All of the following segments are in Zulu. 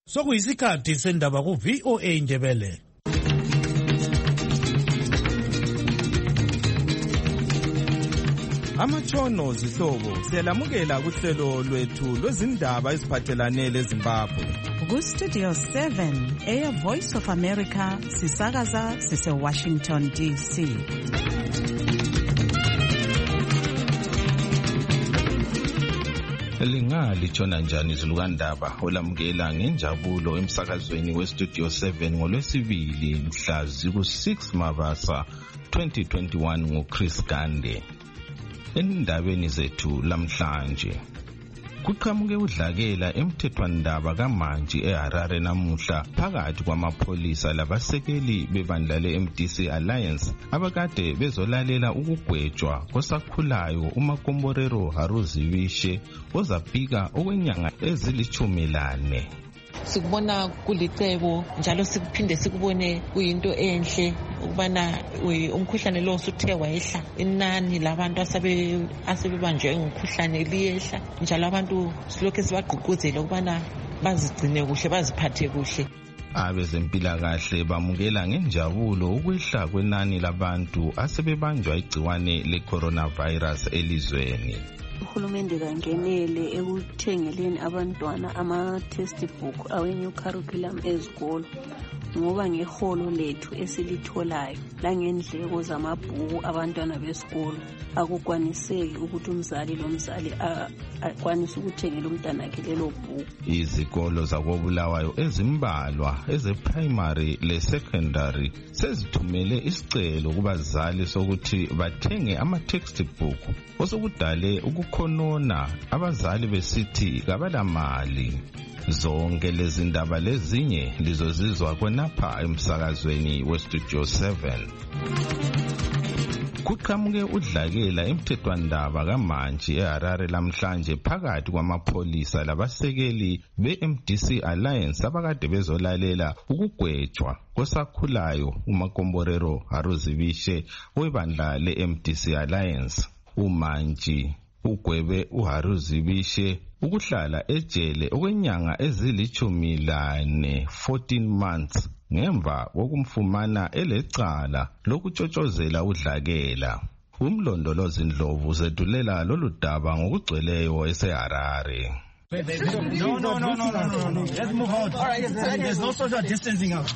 Sokuyisikhathi sendaba ku VOA Ndebele. Amatshono zihlobo siyalamukela kuhlelo lwethu lwezindaba eziphathelane leZimbabwe. Ku-Studio 7 Air Voice of America sisakaza sise-Washington DC. Lingatshona njani izilukandaba olamukela ngenjabulo emsakazweni we-Studio 7 ngolwesibili mhla ziku-6 Mabasa 2021 nguChris Gande. Endabeni zethu lamhlanje kuqhamuke udlakela emthethwandaba kaMantshi eHarare namuhla phakathi kwamapholisa labasekeli bebandla le-MDC Alliance abakade bezolalela ukugwetshwa kosakhulayo uMakomborero Haruzibishe ozabhika okwenyanga ezili-14. Sikubona kulicebo njalo sikuphinde sikubone kuyinto enhle ukubana umkhuhlane lo usuthe wayehla, inani labantu asebebanjwe ngumkhuhlane liyehla, njalo abantu silokhu sibagqugquzela ukubana bazigcine kuhle, baziphathe kuhle. Abezempilakahle bamukela ngenjabulo ukwehla kwenani labantu asebebanjwa igciwane le-coronavirus elizweni. Uhulumende kangenele ekuthengeleni abantwana ama-textbook awe-new curriculum ezikolo ngoba ngeholo lethu esilitholayo langendleko zamabhuku abantwana besikolo akukwaniseki ukuthi umzali lomzali akwanise ukuthengela umntwana wakhe lelo bhuku. Izikolo zakobulawayo ezimbalwa ezeprimary le-secondary sezithumele isicelo kubazali sokuthi bathenge ama-textbook osokudale ukukhonona abazali besithi kabalamali. Zonke lezi ndaba lezinye lizozizwa khonapha emsakazweni we-Studio 7. Kuqhamuke udlakela emthethwandaba kaMantshi eHarare lamhlanje phakathi kwamapholisa labasekeli be-MDC Alliance abakade bezolalela ukugwetshwa kosakhulayo uMakomborero Haruzibishe webandla le-MDC Alliance. uMantshi ugwebe uHaruzibishe ukuhlala ejele okwenyanga ezili-14 14 months ngemva kokumfumana elecala lokutshotshozela udlakela. Umlondolozi Ndlovu zedulela lolu daba ngokugcweleyo eseHarare. No. Let's move out. All right, there's no social distancing out.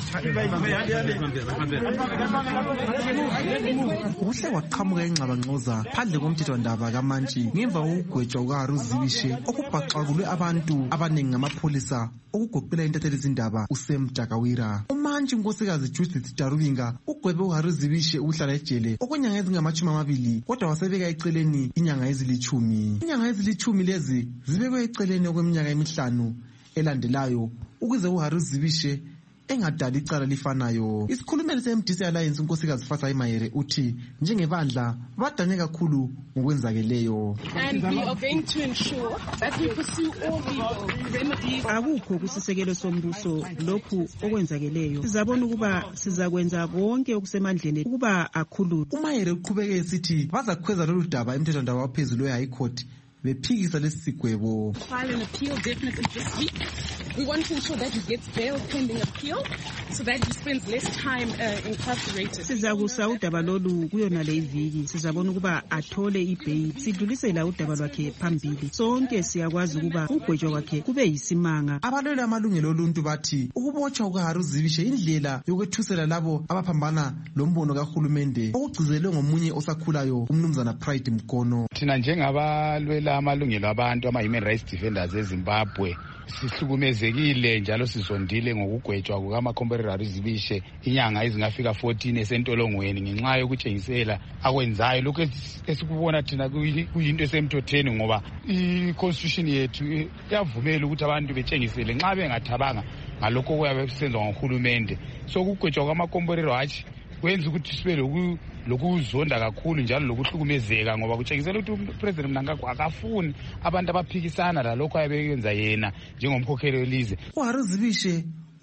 Uhle waqhamuka engxabangxoza phandle komthethwandaba kaMantshi ngemva kokugwetshwa kukaHaruzibishe okubhaxakulwe abantu abaningi ngamapholisa okugoqela intatheli zindaba uSam Jakawira. uMantshi unkosikazi Judith Darubinga ugwebe uHaruzibishe ukuhlala ejele okwenyanga ezingama-20 kodwa wasebeka eceleni inyanga ezili-10. Inyanga ezili-10 lezi zibekwe eceleni okweminyaka emihlanu elandelayo ukuze uHaruzibishe engadali icala lifanayo. Isikhulumeli se-MDC Alliance unkosikazi Fatha Mayere uthi njengebandla badane kakhulu ngokwenzakeleyo. And we are going to ensure that we pursue all legal remedies. Akukho kusisekelo sombuso lokhu okwenzakeleyo. Sizabona ukuba sizakwenza konke okusemandleni ukuba akhululwe. uMayere uqhubeke esithi bazakhweza lolu daba emthethwandaba waphezulu we-High Court bephikisa lesi sigwebo. File an appeal definitely this week. We want to ensure that he gets bail pending appeal so that he spends less time incarcerated. Sizakusa udaba lolu kuyona le iviki. Sizabona ukuba athole ibail. Sidlulisela udaba lwakhe phambili. Sonke siyakwazi ukuba ugwetshwa kwakhe kube yisimanga. Abalweli amalungelo oluntu bathi ukubotshwa kukaHaruzibishe indlela yokwethusela labo abaphambana lombono kahulumende okugcizelwe ngomunye osakhulayo umnumzana Pride Mkono. Thina njengabalwela amalungelo abantu ama-human rights defenders eZimbabwe sihlukumezekile njalo sizondile ngokugwetshwa kukaMakomborero Haruzibishe inyanga ezingafika 14 esentolongweni ngenxa yokutshengisela akwenzayo. Lokhu esikubona thina kuyinto esemthethweni ngoba i-constitution yethu iyavumela ukuthi abantu betshengisele nxa bengathabanga ngalokho okuyabe kusenzwa nguhulumende. So ukugwetshwa kukaMakomborero hatshi kwenza ukuthi sibe lokuzonda kakhulu njalo lokuhlukumezeka ngoba kutshengisela ukuthi uPresident Mnangagwa akafuni abantu abaphikisana lalokho ayebekwenza yena njengomkhokheli welizwe. uHaruzibishe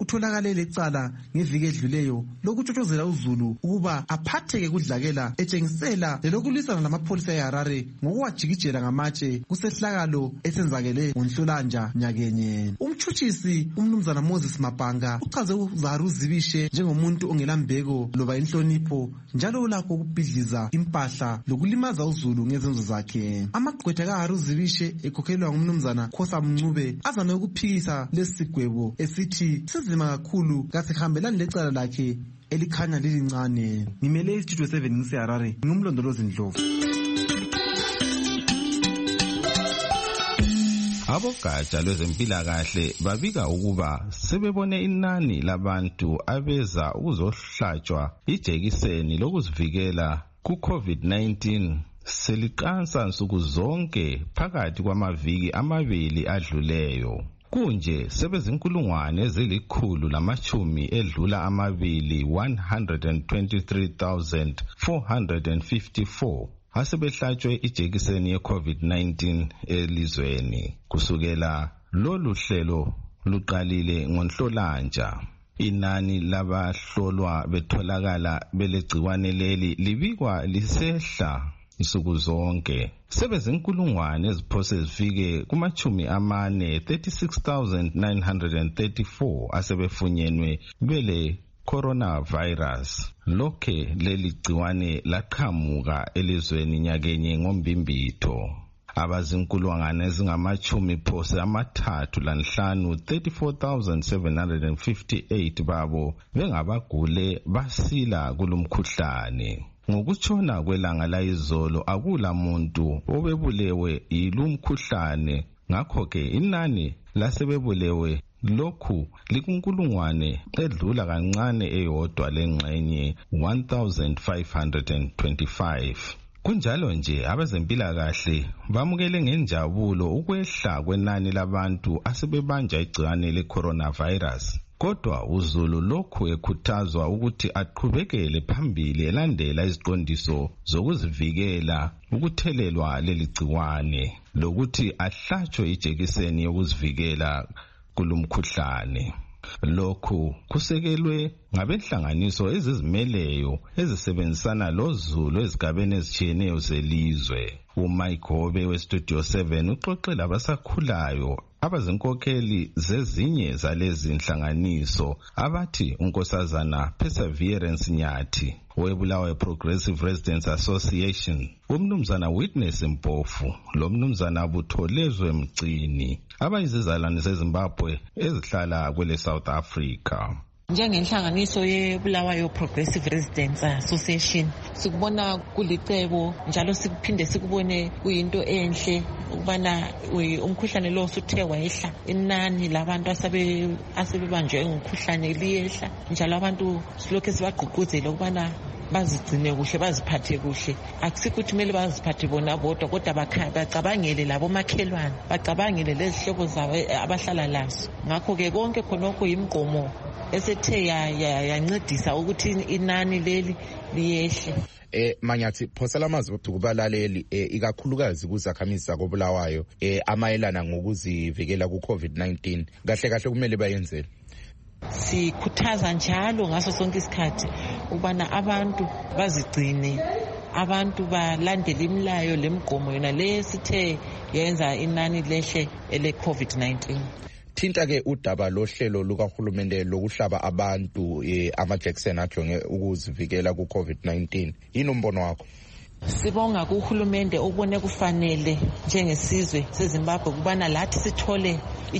utholakale lecala ngeviki edluleyo lokutshotshozela uZulu ukuba aphatheke kudlakela etshengisela lelokulwisana lamapholisa eHarare ngokuwajikijela ngamatshe kusehlakalo esenzakele ngoNhlolanja nyakenye. Umtshutshisi umnumzana Moses Mabhanga uchaze uZaru Zibishe njengomuntu ongelambeko loba inhlonipho njalo ulakho ukubhidliza impahla lokulimaza uZulu ngezenzo zakhe. Amagqwetha kaHaru Zibishe ekhokhelwa ngumnumzana Khosa Mncube azame ukuphikisa lesigwebo esithi sizima kakhulu kasihambelani lecala lakhe elikhanya lilincane. Ngimele iStudio 7 ngiseHarare, ngumlondolozi Ndlovu. Abogatsha lwezempilakahle babika ukuba sebebone inani labantu abeza ukuzohlatshwa ijekiseni lokuzivikela ku-COVID-19 seliqansa nsuku zonke phakathi kwamaviki amabili adluleyo. Kunje sebezinkulungwane ezilikhulu edlula amabili 123,454 asebehlatshwe ijekiseni ye-COVID-19 elizweni. Kusukela lolu hlelo luqalile ngoNhlolanja, inani labahlolwa betholakala belegciwane leli libikwa lisehla insuku zonke. Sebezinkulungwane eziphose zifike kumachumi amane 36,934 asebefunyenwe bele coronavirus. Lokhe leli gciwane laqhamuka elizweni nyakenye ngombimbitho. Abazinkulungwane ezingamachumi phose amathathu lanhlanu 34,758 babo bengabagule basila kulumkhuhlane. Ngokutshona kwelanga layizolo akula muntu obebulewe yilumkhuhlane, ngakho ke inani lasebebulewe lokhu likunkulungwane edlula kancane eyodwa lengxenye 1,525. Kunjalo nje abezempilakahle bamukele ngenjabulo ukwehla kwenani labantu asebebanja igciwane le-coronavirus. Kodwa uZulu lokhu ekhuthazwa ukuthi aqhubekele phambili elandela iziqondiso zokuzivikela ukuthelelwa leli gciwane lokuthi ahlatshwe ijekiseni yokuzivikela kulumkhuhlane. Lokhu kusekelwe ngabenhlanganiso ezizimeleyo ezisebenzisana loZulu ezigabeni ezitshiyeneyo zelizwe. uMayigobe weStudio 7 uxoxela abasakhulayo abazinkokheli zezinye zalezi nhlanganiso abathi unkosazana Perseverance Nyathi webulawayo Progressive Residents Association, umnumzana Witness Mpofu lomnumzana Butholezwe Mcini abayizizalwane zeZimbabwe ezihlala kwele South Africa. Njengenhlanganiso yebulawayo Progressive Residents Association sikubona kulicebo njalo sikuphinde sikubone kuyinto enhle ukubana umkhuhlane lo usuthe wayehla, inani labantu asebebanjwe ngumkhuhlane liyehla, njalo abantu silokhu sibagqugquzela ukubana bazigcine kuhle, baziphathe kuhle. Akusikuthi kumele baziphathe bona bodwa, kodwa bacabangele labo makhelwane, bacabangele lezihlobo zabo abahlala lazo. Ngakho-ke konke khonokho yimgqomo esethe yancedisa ukuthi inani leli liyehle. Manyathi phosela amazwi kubalaleli ikakhulukazi kuzakhamizi zakobulawayo amayelana ngokuzivikela ku-COVID-19 kahle kumele bayenzele. Sikhuthaza njalo ngaso sonke isikhathi ukubana abantu bazigcine, abantu balandele imilayo lemgomo yona lesithe yenza inani lehle ele-COVID-19. Thinta ke udaba lohlelo lukahulumende lokuhlaba abantu amajekiseni ajonge ukuzivikela ku-COVID-19, yini umbono wakho? Sibonga kuhulumende ubone kufanele njengesizwe seZimbabwe kubana lathi sithole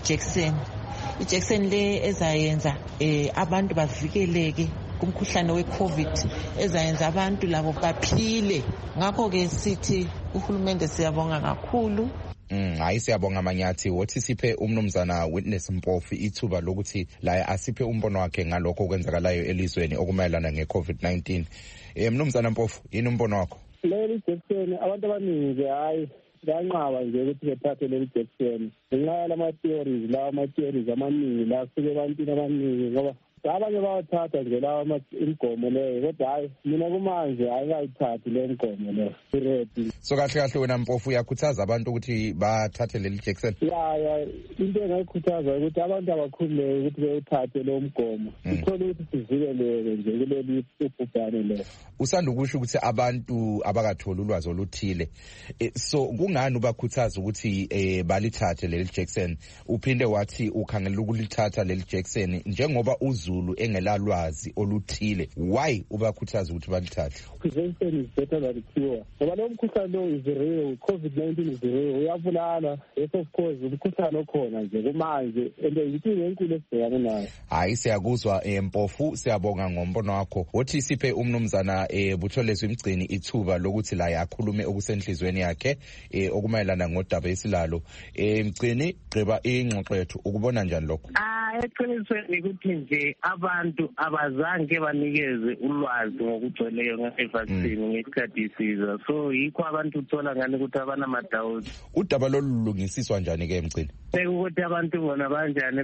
ijekiseni le ezayenza abantu bavikeleke kumkhuhlane we-COVID, ezayenza abantu labo baphile. Ngakho-ke sithi uhulumende siyabonga kakhulu. Hayi siyabonga Manyathi. Wothi siphe umnumzana Witness Mpofu ithuba lokuthi la asiphe umbono wakhe ngalokho okwenzakalayo elizweni okumayelana nge-COVID-19. Mnumzana Mpofu, yini umbono wakho? Leli jekiseni abantu abaningi hayi banqaba nje ukuthi bethathe leli jekiseni ngenxa yalama-theories amaningi la suke ebantwini abaningi, ngoba abanye bayathatha nje lawa imigomo leyo, kodwa hayi mina kumanje ayikayithathi le migomo leyo iredi. So kahle wena Mpofu uyakhuthaza abantu ukuthi bathathe leli jekiseni? Ya into engayikhuthaza ukuthi abantu abakhululeke ukuthi bewuthathe lo mgomo, uthole ukuthi sivikeleke nje kuleli ubhubhane leyo. Usanda ukusho ukuthi abantu abakatholi ulwazi oluthile, so kungani ubakhuthaza ukuthi balithathe leli jekiseni? Uphinde wathi ukhangela ukulithatha leli jekiseni njengoba uZulu engelalwazi oluthile. Why ubakhuthaza ukuthi balithathe? Prevention is better than cure. Ngoba lo mkhuhlane lo is real, COVID-19 is real, uyabulala. Yes of course umkhuhlane okhona nje kumanje ende yinkinga enkulu esibhekane nayo. Hayi siyakuzwa Mpofu, siyabonga ngombono wakho. Wothi siphe umnumzana Butholezwe Mgcini ithuba lokuthi la yakhulume okusenhlizweni yakhe okumayelana ngodaba esilalo. Mgcini, gqiba ingxoxo yethu, ukubona njani lokho? Eqinisweni ukuthi nje abantu abazange banikeze ulwazi ngokugcweleyo nge-vaccine ngesikhathi isiza, so yikho abantu uthola ngani ukuthi abanamadawuti. Udaba lolungisiswa njani ke Mgcini? Ukuthi abantu bona banjani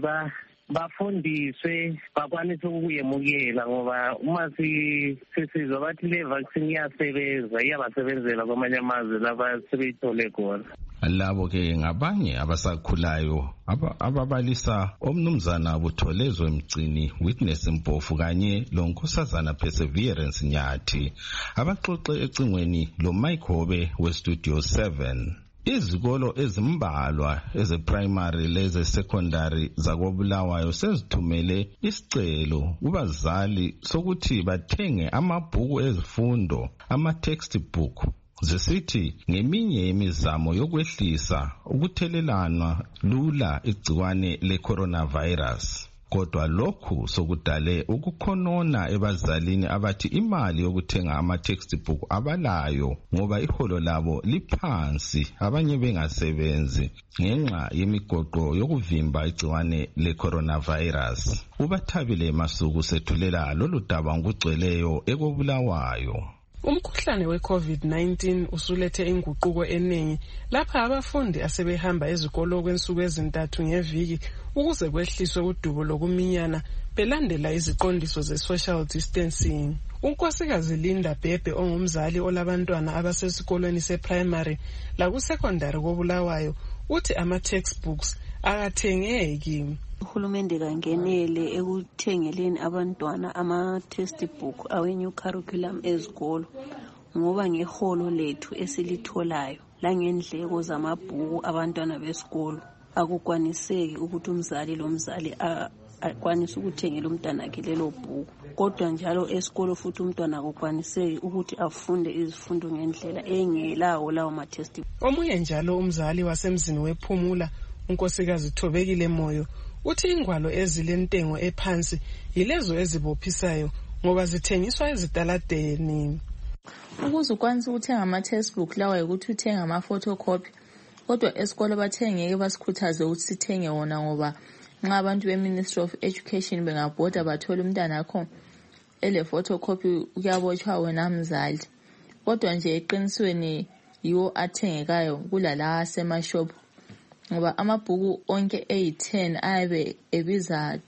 bafundiswe bakwanise ukuyemukela, ngoba uma sisizwa bathi le vaccine iyasebenza, iyabasebenzela kwamanye amazwe laba sebeyithole khona. Labo ke ngabanye abasakhulayo ababalisa omnumzana Butholezwe Mgcini, Witness Mpofu kanye lonkosazana Perseverance Nyathi abaxoxe ecingweni lo Mike Hobe weStudio 7. Izikolo ezimbalwa ezeprimary leze secondary zakoBulawayo sezithumele isicelo kubazali sokuthi bathenge amabhuku ezifundo, ama-textbook, zisithi ngeminye yemizamo yokwehlisa ukuthelelana lula igciwane le-coronavirus. Kodwa lokhu sokudale ukukhonona ebazalini abathi imali yokuthenga ama-textbook abalayo ngoba iholo labo liphansi, abanye bengasebenzi ngenxa yemigoqo yokuvimba igciwane le-coronavirus. UBathabile Masuku sethulela lolu daba ngokugcweleyo ekoBulawayo. Umkhuhlane we-COVID-19 usulethe inguquko eningi lapha abafundi asebehamba ezikolo kwensuku ezintathu ngeviki ukuze kwehliswe udubo lokuminyana belandela iziqondiso ze-social distancing. Unkosikazi Linda Bhebhe ongumzali olabantwana abasesikolweni seprimary lakusecondary koBulawayo uthi ama-textbooks akathengeki. Uhulumende kangenele ekuthengeleni abantwana ama-textbook awe-new curriculum ezikolo ngoba ngeholo lethu esilitholayo langendleko zamabhuku abantwana besikolo akukwaniseki ukuthi umzali lomzali akwanise ukuthengela umntwana wakhe lelo bhuku. Kodwa njalo esikolo futhi umntwana akukwaniseki ukuthi afunde izifundo ngendlela engelawo lawo ma-textbook. Omunye njalo umzali wasemzini wePhumula unkosikazi Thobekile Moyo uthi ingwalo ezilentengo ephansi yilezo ezibophisayo ngoba zithengiswa ezitaladeni. Ukuze ukwanise ukuthenga ama-textbook lawa ukuthi uthenga ama-photocopy, kodwa esikolo bathengeke basikhuthaze ukuthi sithenge wona ngoba nxa abantu be-Ministry of Education bengabhoda bathola umntana akho ele-photocopy kuyabotshwa wena mzali. Kodwa nje eqinisweni yiwo athengekayo kulala asemashop ngoba amabhuku onke ayi-10 ayabe ebiza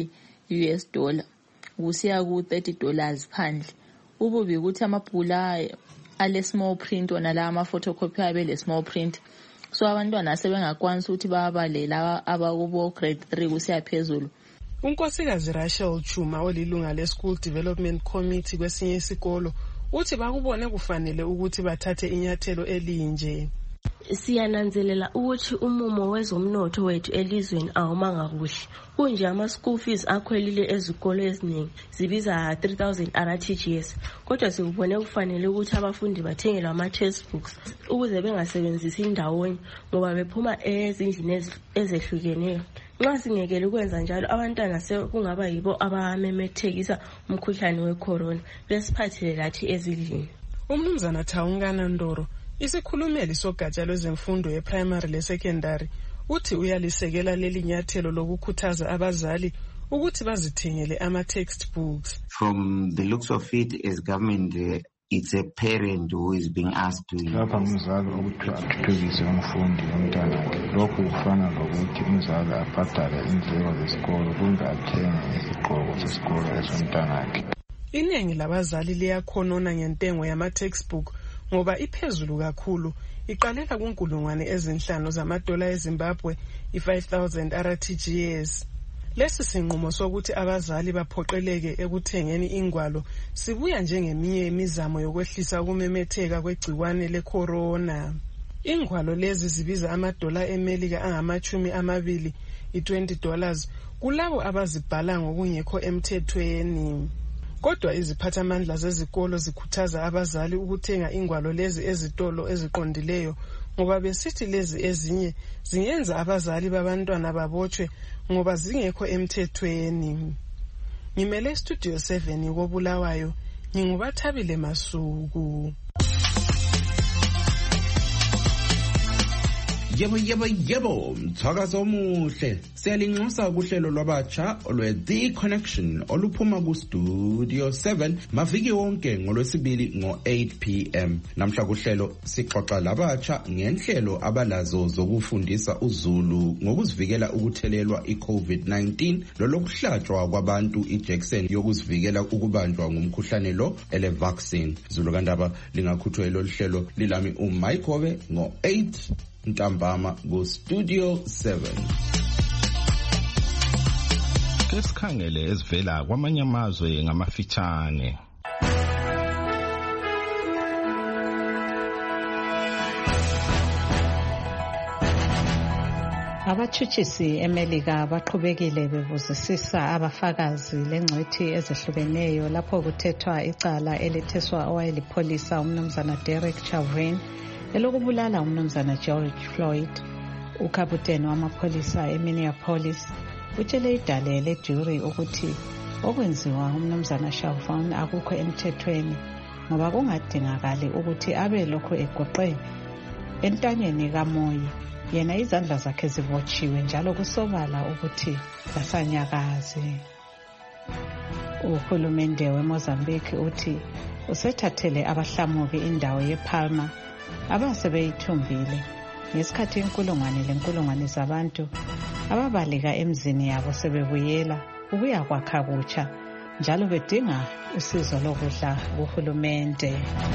$20 kusiya ku$30 phandle. Ububi ukuthi amabhuku la ale-small print wona la ama-photocopy ayabe le-small print, so abantwana sebengakwanisa ukuthi babale laba abakubo grade 3 kusiya phezulu. Unkosikazi Rachel Chuma olilunga le-School Development Committee kwesinye isikolo uthi bakubone kufanele ukuthi bathathe inyathelo elinje. Siyananzelela ukuthi umumo wezomnotho wethu elizweni awumanga kuhle. Kunje ama-school fees akhwelile ezikolo eziningi zibiza 3,000 RTGS. Kodwa sikubone kufanele ukuthi abafundi bathengelwe ama-textbooks ukuze bengasebenzisi indawonye ngoba bephuma ezindlini ezehlukeneyo. Nxa singekele ukwenza njalo abantwana sekungaba yibo abamemethekisa umkhuhlane we-corona besiphathele lathi ezindlini. Umnumzana Thawungana Ndoro isikhulumeli sogatsha lwezemfundo ye-primary le-secondary uthi uyalisekela leli nyathelo lokukhuthaza abazali ukuthi bazithengele ama-textbooks. From the looks of it, as government it's a parent who is being asked to lapha umzali ukuthi athuthukise umfundi womntana lokhu kufana lokuthi umzali abhadale indleko zesikolo kumbe athenge isigqoko sesikolo esomntanakhe. Iningi labazali liyakhonona ngentengo yama-textbook ngoba iphezulu kakhulu, iqalela ku5,000 $5,000 eZimbabwe, i-5,000 RTGS. Lesi sinqumo sokuthi abazali baphoqeleke ekuthengeni ingwalo sibuya njengeminye imizamo yokwehlisa ukumemetheka kwegciwane le-corona. Ingwalo lezi zibiza $20 angama-20, $20 kulabo abazibhala ngokungekho emthethweni. Kodwa iziphathamandla zezikolo zikhuthaza abazali ukuthenga ingwalo lezi ezitolo eziqondileyo ngoba besithi lezi ezinye zingenza abazali babantwana babotshwe ngoba zingekho emthethweni. Ngimele Studio 7 koBulawayo, nginguBathabile Masuku. Yebo, mthakazo omuhle. Siyalinxusa kuhlelo lwabatsha olwe-The Connection oluphuma ku-Studio 7 maviki wonke ngoLwesibili ngo-8 p.m. Namhla kuhlelo sixoxa labatsha ngenhlelo abalazo zokufundisa uZulu ngokuzivikela ukuthelelwa i-COVID-19 lolokuhlatshwa kwabantu ijekiseni yokuzivikela ukubanjwa ngumkhuhlane lo ele-vaccine. Zulu Kandaba lingakhuthwe lolu hlelo lilami uMayigobe ngo-8 ntambama ku-Studio 7. Ke sikhangele ezivela kwamanye amazwe ngamafitshane. Abatshutshisi eMelika baqhubekile bebuzisisa abafakazi lengcwethi ezehlukeneyo lapho kuthethwa icala elitheswa owayelipholisa umnumzana Derek Chauvin elokubulala umnumzana George Floyd. Ukaputeni wamapholisa eMinneapolis utshele idale lejury ukuthi okwenziwa umnumzana Chauvin akukho emthethweni ngoba kungadingakali ukuthi abe lokho egoqe entanyeni kamoya. Yena izandla zakhe zibotshiwe njalo kusobala ukuthi kasanyakazi. Uhulumende weMozambique uthi usethathele abahlamuki indawo yePalma abasebeyithumbile ngesikhathi inkulungwane zabantu ababaleka emzini yabo sebebuyela ukuya kwakha kutsha njalo bedinga usizo lokudla kuhulumende.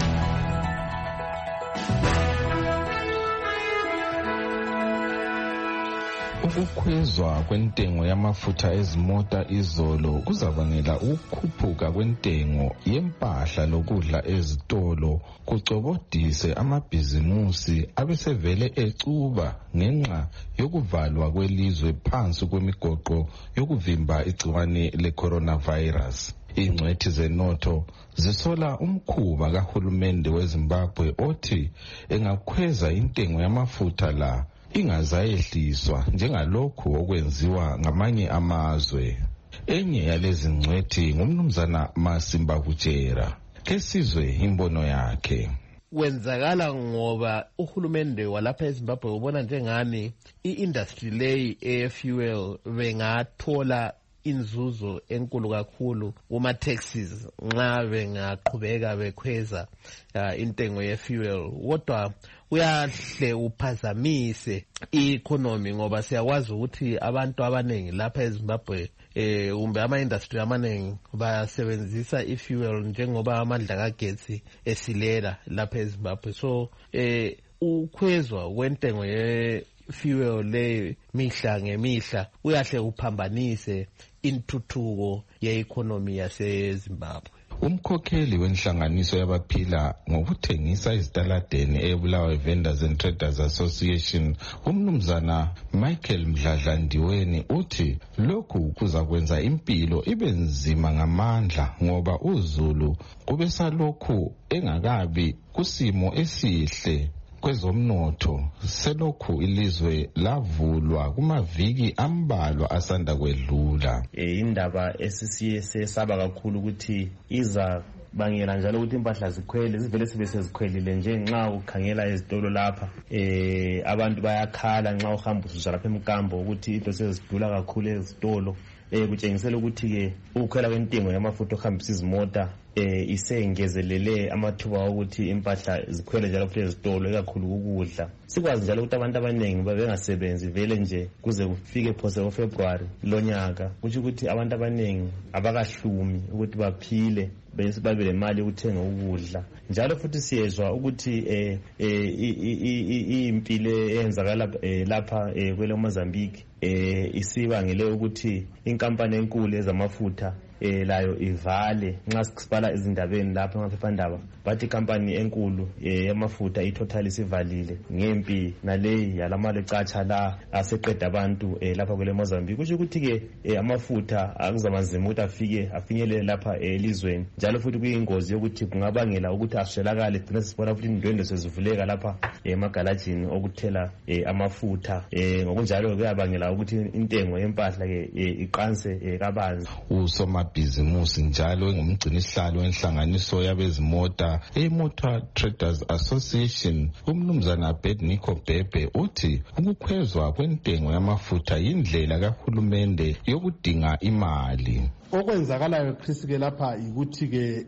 Ukukhwezwa kwentengo yamafutha ezimota izolo kuzabangela ukukhuphuka kwentengo yempahla lokudla ezitolo kucobodise amabhizimusi abesevele ecuba ngenxa yokuvalwa kwelizwe phansi kwemigoqo yokuvimba igciwane le-coronavirus. Ingcwethi zenotho zisola umkhuba kahulumende weZimbabwe othi engakhweza intengo yamafutha la ingazayehliswa njengalokhu okwenziwa ngamanye amazwe. Enye yalezi ngcwethi ngumnumzana Masimba Kutshera. Kesizwe imbono yakhe. Wenzakala ngoba uhulumende walapha eZimbabwe ubona njengani i-industry leyi e-fuel bengathola inzuzo enkulu kakhulu kuma-taxes nxa bengaqhubeka bekhweza intengo ye-fuel. Kodwa uyahle uphazamise i-economy ngoba siyakwazi ukuthi abantu abanengi lapha eZimbabwe kumbe ama-industry amaningi basebenzisa i-fuel njengoba amandla kagetsi esilela lapha eZimbabwe. So ukhwezwa kwentengo ye-fuel le mihla ngemihla uyahle uphambanise intuthuko ye-economy yaseZimbabwe. Umkhokheli wenhlanganiso yabaphila ngokuthengisa izitaladeni eBulawayo Vendors and Traders Association umnumzana Michael Mdladlandiweni uthi lokhu kuzakwenza impilo ibe nzima ngamandla ngoba uZulu kube salokhu engakabi kusimo esihle kwezomnotho selokhu ilizwe lavulwa kumaviki ambalwa asanda kwedlula. Indaba esisiye sesaba kakhulu ukuthi iza bangela njalo ukuthi impahla zikhwele zivele sibe sezikhwelile nje nxa ukhangela ezitolo lapha abantu bayakhala nxa uhamba usuza lapha emkambo ukuthi into sezidula kakhulu ezitolo kutshengisela ukuthi ke ukukhwela kwentengo yamafutha ohambisa izimota isengezelele amathuba ukuthi impahla zikhwele njalo futhi ezitolo ikakhulu ukudla. Sikwazi njalo ukuthi abantu abaningi babengasebenzi vele nje kuze kufike phose ngoFebruary lonyaka, kusho ukuthi abantu abaningi abakahlumi ukuthi baphile bese babe lemali yokuthenga ukudla. Njalo futhi siyezwa ukuthi impilo eyenzakala lapha kwele Mozambique isibangele ukuthi inkampani enkulu ezamafutha layo ivale. Nxa sibala izindabeni lapha emaphephandaba bathi inkampani enkulu yamafutha iTotal isivalile ngempi naleyi yalamali ecatsha la aseqeda abantu lapha kwele Mozambique. Kusho ukuthi ke amafutha akuzamanzima ukuthi afinyelele lapha elizweni, njalo futhi kuyingozi yokuthi kungabangela ukuthi aswelakale. Gcina sibona futhi indwendwe sezivuleka lapha emagalajini okuthela amafutha, ngokunjalo kuyabangela ukuthi intengo yempahla ke iqanse kabanzi. Usomabhizimusi njalo engumgcinisihlalo wenhlanganiso yabezimota eMotor Traders Association, umnumzana Abednego Bhebhe, uthi ukukhwezwa kwentengo yamafutha yindlela kahulumende yokudinga imali. Okwenzakalayo Chris ke lapha ukuthi ke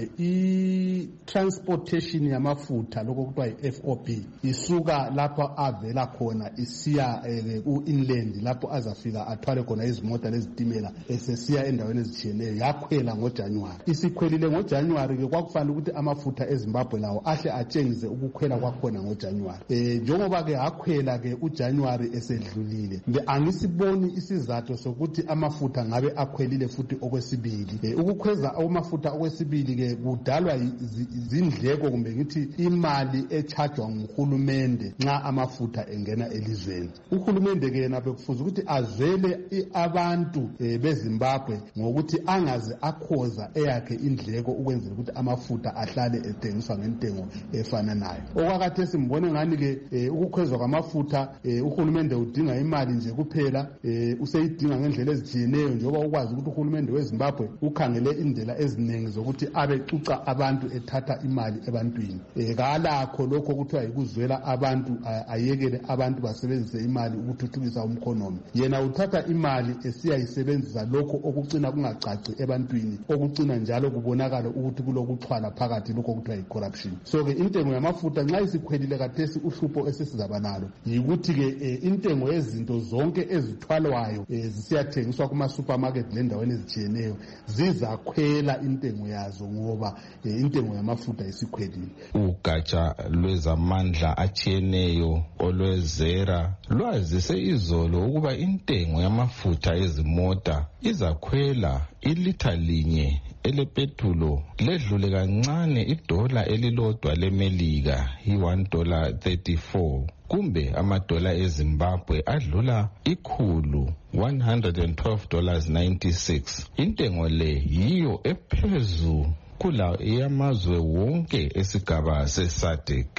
i-transportation yamafutha lokho kuthiwa i-FOB isuka lapha avela khona isiya ku-inland lapho azafika athwale khona izimota lezitimela esesiya endaweni ezitshiyeneyo. Yakhwela ngoJanuwari, isikhwelile ngoJanuwari ke kwakufanele ukuthi amafutha eZimbabwe lawo ahle atshengise ukukhwela kwakhona ngoJanuwari. Njengoba ke akhwela ke uJanuwari esedlulile, angisiboni isizathu sokuthi amafutha ngabe akhwelile futhi okwesibili. Ukukhweza amafutha okwesibili ke kudalwa izindleko kumbe ngithi imali echajwa nguhulumende nxa amafutha engena elizweni. Uhulumende ke yena bekufuza ukuthi azwele abantu beZimbabwe ngokuthi angaze akhoza eyakhe indleko ukwenzela ukuthi amafutha ahlale ethengiswa ngentengo efananayo. Okwakathe simbone ngani ke ukukhwezwa kwamafutha uhulumende udinga imali nje kuphela, useyidinga ngendlela ezitshiyeneyo njengoba ukwazi ukuthi uhulumende weZimbabwe ukhangele indlela eziningi zokuthi abecuca abantu ethatha imali ebantwini. Kalakho lokho kuthiwa yikuzwela abantu, ayekele abantu basebenzise imali ukuthuthukisa umkhonomi. Yena uthatha imali esiyayisebenzisa lokho okucina kungacaci ebantwini, okucina njalo kubonakala ukuthi kulokuxhwala phakathi lokho kuthiwa yi-corruption. So ke intengo yamafutha nxa isikhwelile kathesi uhlupho esesizaba nalo yikuthi ke intengo yezinto zonke ezithwalwayo zisiyathengiswa kuma-supermarket lendaweni ezitshiyeneyo zizakhwela intengo yazo ngoba intengo yamafutha isikhwelile. Ugatsha lwezamandla atshiyeneyo olwezera lwazise izolo ukuba intengo yamafutha ezimota izakhwela ilitha linye elepetulo ledlule kancane idola elilodwa lemelika $1.34 kumbe amadola eZimbabwe adlula $112.96. Intengo le yiyo ephezulu kula eyamazwe wonke esigaba seSADC.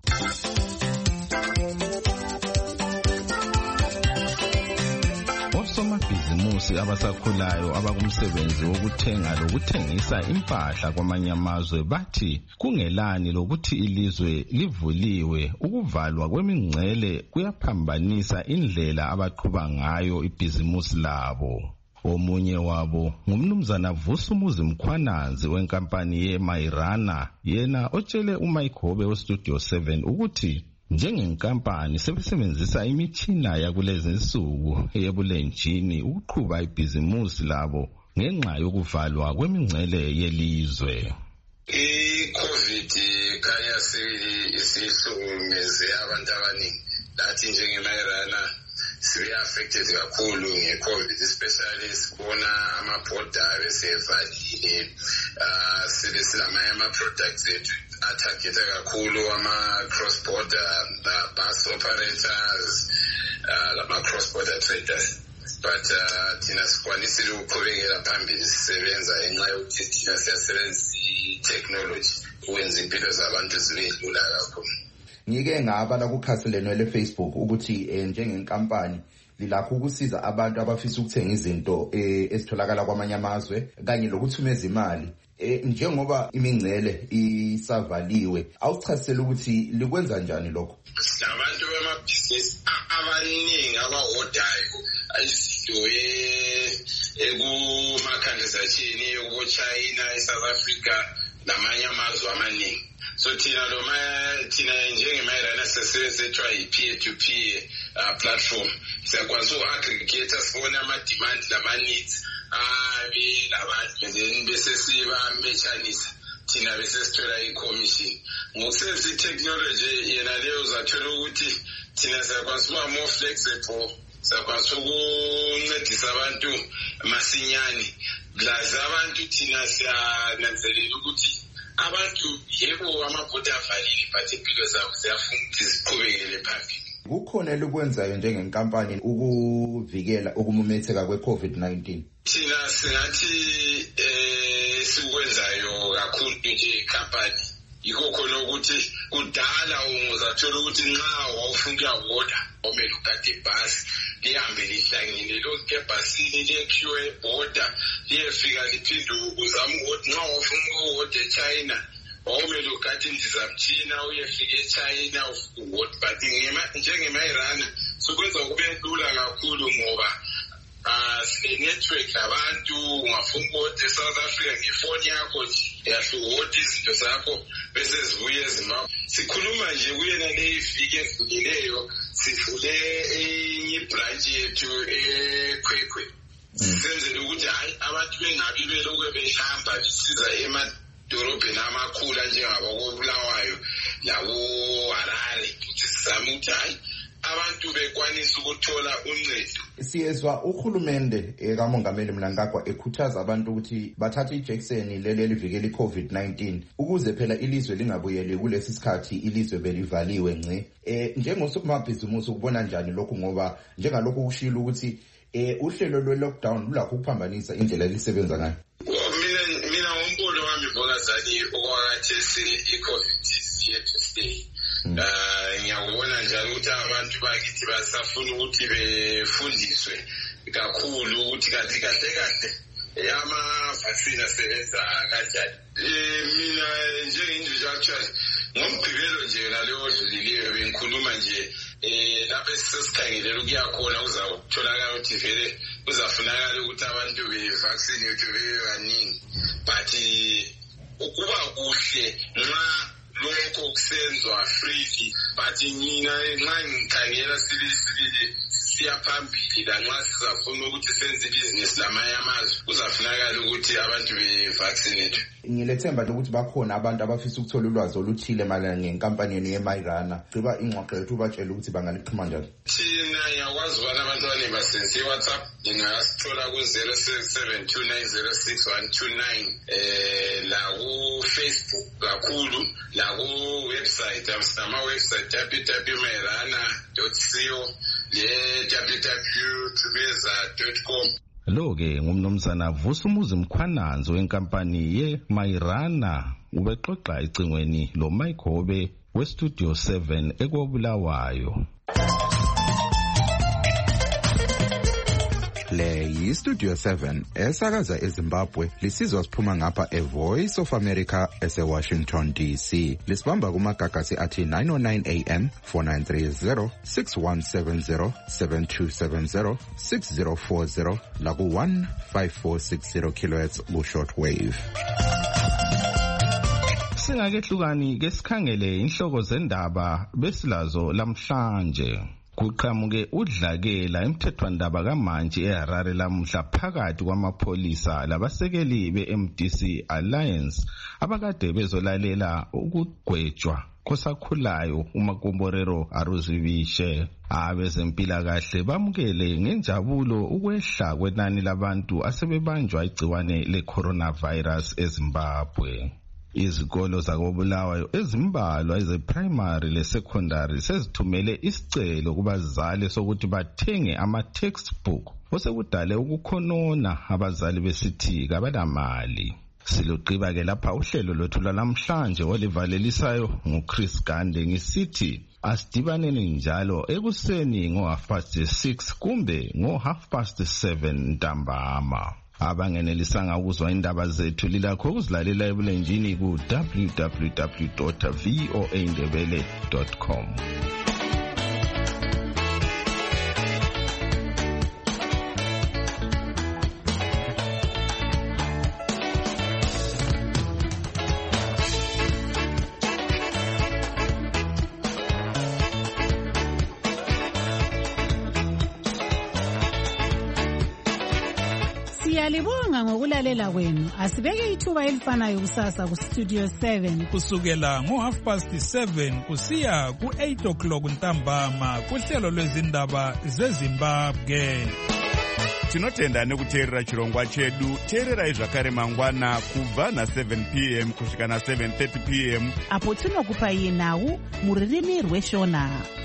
Osomabhizimusi abasakhulayo abakumsebenzi wokuthenga lokuthengisa impahla kwamanye amazwe bathi kungelani lokuthi ilizwe livuliwe, ukuvalwa kwemingcele kuyaphambanisa indlela abaqhuba ngayo ibhizimusi labo. Omunye wabo ngumnumzana Vusumuzi Mkhwananzi wenkampani yeMairana, yena otshele uMayigobe weStudio 7 ukuthi njengenkampani sebesebenzisa imitshina yakulezi insuku eyebulenjini ukuqhuba ibhizimusi labo ngenxa yokuvalwa kwemingcele yelizwe. I-COVID kanya isihlukumeze abantu abaningi. Lathi njengeMairana sibe affected kakhulu nge-COVID, especially sibona ama-border besevalile. Sibe silamanye ama-products ethu atargeta kakhulu ama-cross-border bus operators, lama-cross-border traders. But thina sikwanisile ukuqhubekela phambili sisebenza ngenxa yokuthi thina siyasebenzisa i-technology ukwenza impilo zabantu zibe lula kakhulu. Ngike ngabala kukhasi leno le-Facebook ukuthi njengenkampani lilakho ukusiza abantu abafisa ukuthenga izinto ezitholakala kwamanye amazwe kanye lokuthumeza imali. Njengoba imingcele isavaliwe, awuchasisele ukuthi likwenza njani lokho? Silabantu bamabhizinisi abaningi abahodayo izinto ekumakhandizatshini ekuchina, eSouth Africa namanye amazwe amaningi. So thina njengeMairana sesebenziswa yi-peer to peer platform. Siyakwazi uku-aggregate sibone ama-demand lama-needs labantu then bese sibamechanisa thina bese sithola i-commission. Ngokusebenzisa i-technology yena leyo uzathola ukuthi thina siyakwazi ukuba more flexible, siyakwazi ukuncedisa abantu masinyane. Blaza abantu thina siyananzelela ukuthi abantu yebo amabhodha avalile but impilo zabo ziyafuna ukuthi ziqhubekele phambili. Kukhona elikwenzayo njengenkampani ukuvikela ukumumetheka kwe-COVID-19? Thina singathi sikwenzayo kakhulu nje ikhampani. Yikho khona ukuthi kudala uzathola ukuthi nxa wawufuna ukuyawoda omele ukade ibhasi lihambe lihlangile lokhu ebhasini liyekhiywe ebhoda liyefika liphinde uzama ukuthi nxa wawufuna ukuwoda eChina wawumele ukade indizamtshina uyefika eChina uwoda. But njengeMairana sikwenza kube lula kakhulu ngoba sine-network abantu ungafuna ukuwoda eSouth Africa ngefoni yakho uyahluwoda izinto zakho bese zibuye eZimbabwe. Sikhuluma nje kuyena leyiviki edlulileyo sivule enye ibranch yethu eKwekwe. Senzele ukuthi hayi abantu bengabi belokhu behamba besiza emadorobheni amakhulu njengabo koBulawayo labo Harare ukuthi sizame ukuthi hayi abantu bekwanisa ukuthola uncedo. Siyezwa uhulumende kaMongameli Mnangagwa ekhuthaza abantu ukuthi bathathe ijekiseni leli livikela iCovid-19 ukuze phela ilizwe lingabuyeli kulesi sikhathi ilizwe belivaliwe ngci. Njengosomabhizimusi ukubona njani lokhu ngoba njengalokho kushilo ukuthi uhlelo lwe-lockdown lulakho ukuphambanisa indlela elisebenza ngayo? Mina ngombono wami Bongazani okwakhathesi iCovid here to stay. Ngiyakubona njalo ukuthi abantu bakithi basafuna ukuthi befundiswe kakhulu ukuthi kahle ama-vaccine asebenza kanjani. Mina njenge-individual actually ngomgqibelo nje naleyo odlulileyo bengikhuluma nje lapho esisesikhangele ukuyakhona uzatholakala ukuthi vele kuzafunakala ukuthi abantu be-vaccine yethu bebaningi. But ukuba kuhle nxa lokho kusenzwa freely, but mina nxa ngikhangela sibili siyaphambili lanxa sizafuna ukuthi senze ibhizinisi lamanye amazwe kuzafunakala ukuthi abantu be-vaccinate. Ngilethemba lokuthi bakhona abantu abafisa ukuthola ulwazi oluthile mayelana ngenkampani yenu yeMairana. Ciba ingxoxo yethu ubatshela ukuthi bangalixhuma njani. Thina ngiyakwazi ukubana abantu abaningi basebenzisa iWhatsApp, ngingasithola ku-06729061129 la ku-Facebook kakhulu, la ku-website sinama-website www.mairana.co le-www.tubeza.com. Lo-ke ngumnumzana Vusumuzi Mkhwananzo wenkampani yeMairana ubexoxa ecingweni loMayigobe weStudio 7 ekobulawayo. Le yiStudio 7 esakaza eZimbabwe lisizwa siphuma ngapha eVoice of America eseWashington DC. Lisibamba kumagagasi athi 909 AM 4930 6170 7270 6040 la ku 15460 kHz ku shortwave. Singakehlukani ke sikhangele inhloko zendaba besilazo lamhlanje. Kuqhamuke udlakela emthethwandaba kaMantshi eHarare lamhla phakathi kwamapholisa labasekeli beMDC Alliance abakade bezolalela ukugwetshwa kosakhulayo uMakomborero Aruzibishe. Abezempilakahle bamukele ngenjabulo ukwehla kwenani labantu asebebanjwa igciwane le-coronavirus eZimbabwe. Izikolo zakobulawayo ezimbalwa ezeprimary lesecondary sezithumele isicelo kubazali sokuthi bathenge ama-textbook osekudale ukukhonona abazali besithi kabanamali. Siluqiba-ke lapha uhlelo lwethu lwalamhlanje olivalelisayo nguChris Gande ngisithi asidibaneni njalo ekuseni ngo-6:30 kumbe ngo-7:30 ntambama. Abangenelisanga ukuzwa indaba zethu lilakho ukuzilalela ebulenjini ku www.voaindebele.com. Siyalibonga ngokulalela kwenu. Asibeke ithuba elifanayo kusasa ku Studio 7 kusukela ngo7:30 kusiya ku8 ntambama kuhlelo lwezindaba zeZimbabwe. Tinotenda nekuteerera chirongwa chedu. Teererai zvakare mangwana kubva na7 p.m. kusvika na7:30 p.m. apo tinokupai nhau muririmi rweshona.